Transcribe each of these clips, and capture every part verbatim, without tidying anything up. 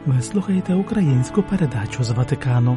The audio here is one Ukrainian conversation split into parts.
Ви слухаєте українську передачу з Ватикану.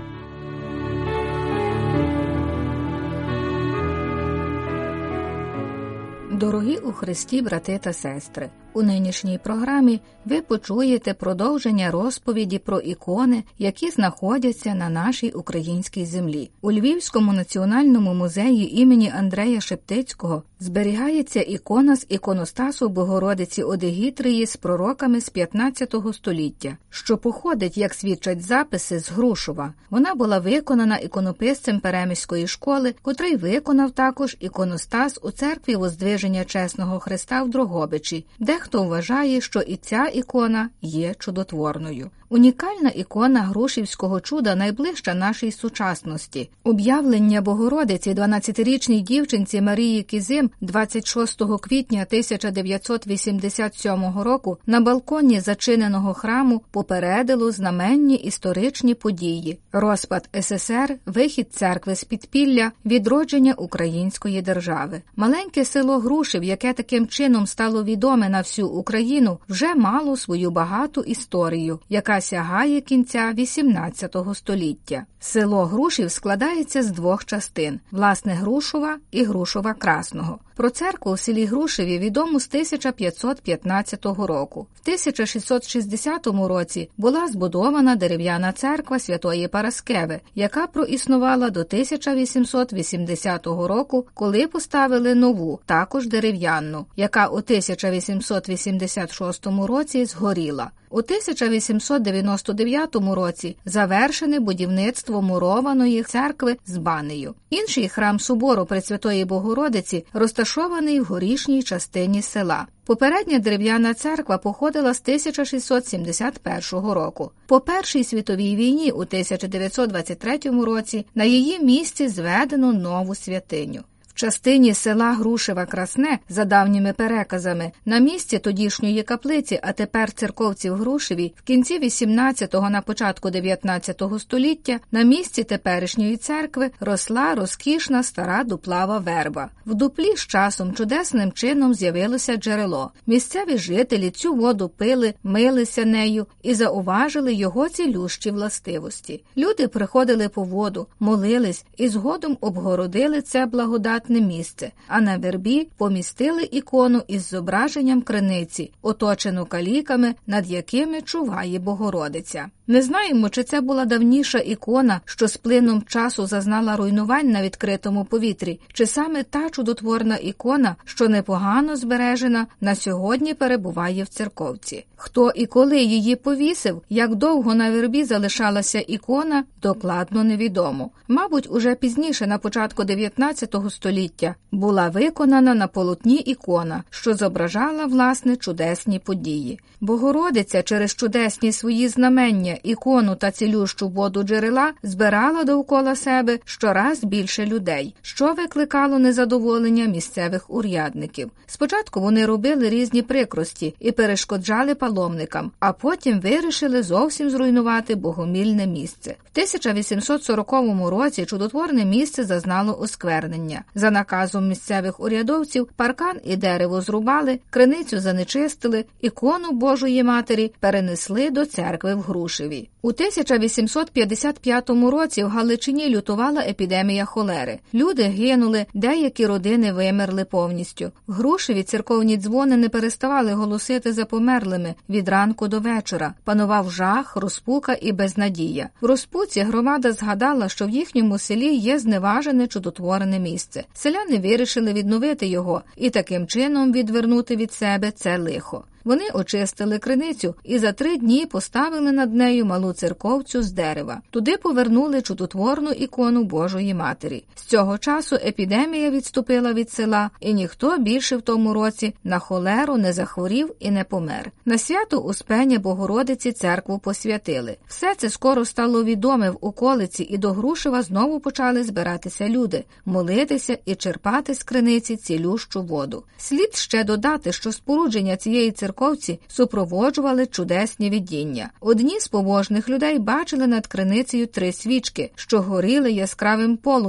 Дорогі у Христі, брати та сестри, у нинішній програмі ви почуєте продовження розповіді про ікони, які знаходяться на нашій українській землі. У Львівському національному музеї імені Андрея Шептицького зберігається ікона з іконостасу Богородиці Одегітрії з пророками з п'ятнадцятого століття, що походить, як свідчать записи, з Грушова. Вона була виконана іконописцем Перемиської школи, котрий виконав також іконостас у церкві Воздвиження Чесного Христа в Дрогобичі. Дехто вважає, що і ця ікона є чудотворною. Унікальна ікона Грушівського чуда найближча нашій сучасності. Об'явлення Богородиці дванадцятирічній дівчинці Марії Кізим двадцять шостого квітня тисяча дев'ятсот вісімдесят сьомого року на балконі зачиненого храму попередило знаменні історичні події: розпад ес ес ер, вихід церкви з підпілля, відродження української держави. Маленьке село Грушів, яке таким чином стало відоме на всю Україну, вже мало свою багату історію, яка сягає кінця вісімнадцятого століття. Село Грушів складається з двох частин – власне Грушова і Грушова Красного. Про церкву в селі Грушеві відомо з тисяча п'ятсот п'ятнадцятого року. В тисяча шістсот шістдесятому році була збудована дерев'яна церква Святої Параскеви, яка проіснувала до тисяча вісімсот вісімдесятого року, коли поставили нову, також дерев'яну, яка у тисяча вісімсот вісімдесят шостому році згоріла. У тисяча вісімсот дев'яносто дев'ятому році завершене будівництво мурованої церкви з банею. Інший храм собору Пресвятої Богородиці розташований в горішній частині села. Попередня дерев'яна церква походила з тисяча шістсот сімдесят першого року. По Першій світовій війні у тисяча дев'ятсот двадцять третьому році на її місці зведено нову святиню. В частині села Грушева-Красне, за давніми переказами, на місці тодішньої каплиці, а тепер церковці в Грушеві, в кінці вісімнадцятого, на початку дев'ятнадцятого століття, на місці теперішньої церкви росла розкішна стара дуплава верба. В дуплі з часом чудесним чином з'явилося джерело. Місцеві жителі цю воду пили, милися нею і зауважили його цілющі властивості. Люди приходили по воду, молились і згодом обгородили це благодатне місце, а на вербі помістили ікону із зображенням криниці, оточену каліками, над якими чуває Богородиця. Не знаємо, чи це була давніша ікона, що з плином часу зазнала руйнувань на відкритому повітрі, чи саме та чудотворна ікона, що непогано збережена, на сьогодні перебуває в церковці. Хто і коли її повісив, як довго на вербі залишалася ікона, докладно невідомо. Мабуть, уже пізніше, на початку дев'ятнадцятого століття, була виконана на полотні ікона, що зображала, власне, чудесні події. Богородиця через чудесні свої знамення, ікону та цілющу воду джерела збирала довкола себе щораз більше людей, що викликало незадоволення місцевих урядників. Спочатку вони робили різні прикрості і перешкоджали паломникам, а потім вирішили зовсім зруйнувати богомільне місце. В тисяча вісімсот сороковому році чудотворне місце зазнало осквернення. За наказом місцевих урядовців паркан і дерево зрубали, криницю занечистили, ікону Божої Матері перенесли до церкви в Грушеві. У тисяча вісімсот п'ятдесят п'ятому році в Галичині лютувала епідемія холери. Люди гинули, деякі родини вимерли повністю. В Грушеві церковні дзвони не переставали голосити за померлими від ранку до вечора. Панував жах, розпука і безнадія. В розпуці громада згадала, що в їхньому селі є зневажене чудотворене місце. Селяни вирішили відновити його і таким чином відвернути від себе це лихо. Вони очистили криницю і за три дні поставили над нею малу церковцю з дерева. Туди повернули чудотворну ікону Божої Матері. З цього часу епідемія відступила від села, і ніхто більше в тому році на холеру не захворів і не помер. На свято Успення Богородиці церкву посвятили. Все це скоро стало відоме в околиці, і до Грушева знову почали збиратися люди, молитися і черпати з криниці цілющу воду. Слід ще додати, що спорудження цієї церкви супроводжували чудесні видіння. Одні з побожних людей бачили над криницею три свічки, що горіли яскравим полум'ям,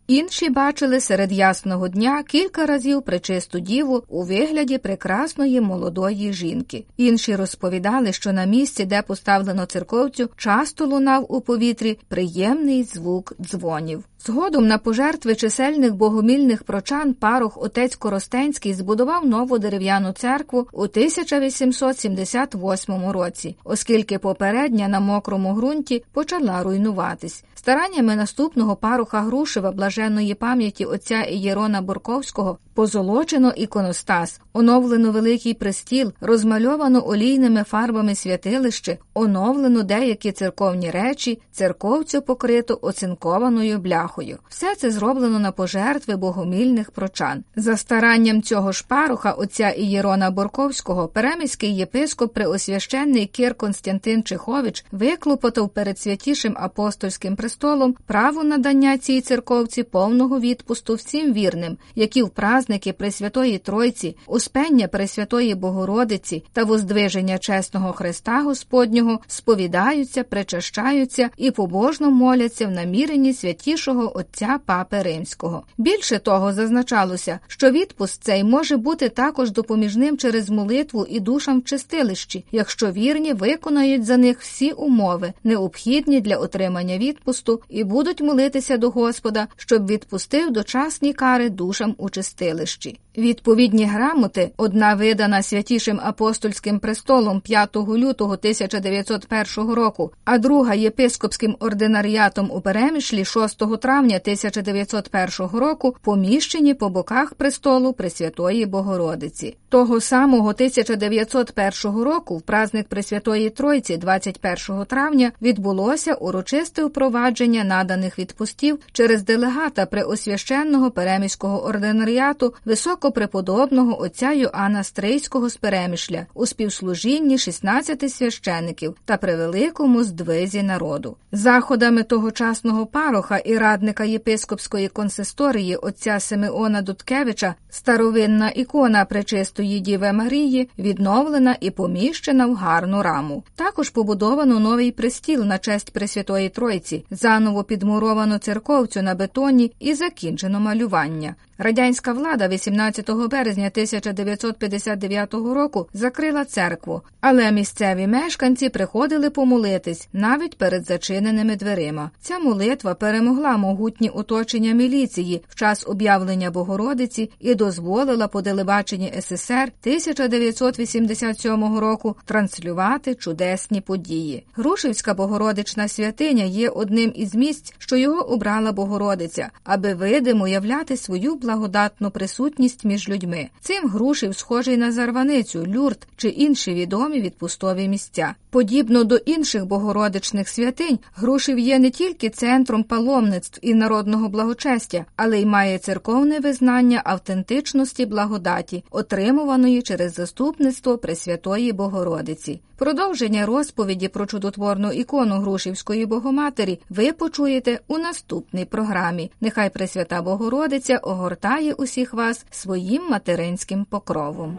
Інші бачили серед ясного дня кілька разів пречисту діву у вигляді прекрасної молодої жінки. Інші розповідали, що на місці, де поставлено церковцю, часто лунав у повітрі приємний звук дзвонів. Згодом на пожертви чисельних богомільних прочан парох отець Коростенський збудував нову дерев'яну церкву у тисяча вісімсот сімдесят восьмому році, оскільки попередня на мокрому ґрунті почала руйнуватись. Стараннями наступного пароха Грушева блаженної пам'яті отця Ієрона Борковського позолочено іконостас, оновлено великий престіл, розмальовано олійними фарбами святилище, оновлено деякі церковні речі, церковцю покрито оцинкованою бляхою. Все це зроблено на пожертви богомільних прочан. За старанням цього ж пароха отця Ієрона Борковського перемиський єпископ преосвященний Кир Константин Чехович виклопотав перед святішим апостольським престолом право надання цій церковці повного відпусту всім вірним, які в праздники Пресвятої Тройці, успення Пресвятої Богородиці та воздвиження чесного Христа Господнього сповідаються, причащаються і побожно моляться в наміренні святішого отця Папи Римського. Більше того, зазначалося, що відпуст цей може бути також допоміжним через молитву і душам в чистилищі, якщо вірні виконають за них всі умови, необхідні для отримання відпусту, і будуть молитися до Господа, щоб відпустив дочасні кари душам у чистилищі. Відповідні грамоти, одна видана святішим апостольським престолом п'ятого лютого тисяча дев'ятсот першого року, а друга єпископським ординаріатом у Перемишлі шостого травня тисяча дев'ятсот першого року, поміщені по боках престолу Пресвятої Богородиці. Того самого тисяча дев'ятсот першого року в праздник Пресвятої Тройці двадцять першого травня відбулося урочисте впровадження наданих відпустів через делегата преосвященного Перемиського ординаріату високопреподобного отця Йоанна Стрийського з Перемишля у співслужінні шістнадцяти священиків та при великому здвизі народу. Заходами тогочасного пароха і радника єпископської консисторії отця Симеона Дудкевича старовинна ікона Пречистої Діви Марії відновлена і поміщена в гарну раму. Також побудовано новий престіл на честь Пресвятої Тройці, заново підмуровано церковцю на бетоні і закінчено малювання. Радянська влада вісімнадцятого березня тисяча дев'ятсот п'ятдесят дев'ятого року закрила церкву, але місцеві мешканці приходили помолитись навіть перед зачиненими дверима. Ця молитва перемогла могутні оточення міліції в час об'явлення Богородиці і дозволила по телебаченні ес ес ер тисяча дев'ятсот вісімдесят сьомого року транслювати чудесні події. Грушівська Богородична святиня є одним із місць, що його обрала Богородиця, аби видимо являти свою благодатну присутність між людьми. Цим Грушів схожий на Зарваницю, Люрд чи інші відомі відпустові місця. Подібно до інших богородичних святинь, Грушів є не тільки центром паломництв і народного благочестя, але й має церковне визнання автентичності благодаті, отримуваної через заступництво Пресвятої Богородиці. Продовження розповіді про чудотворну ікону Грушівської Богоматері ви почуєте у наступній програмі. Нехай Пресвята Богородиця огортає усіх вас своїм материнським покровом.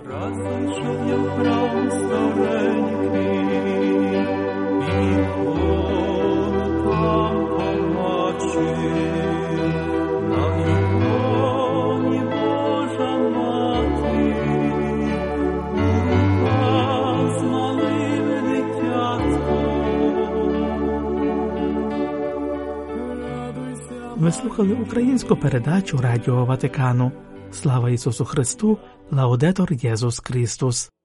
Ви слухали українську передачу Радіо Ватикану. Слава Ісусу Христу! Лаудетор Єсус Христос!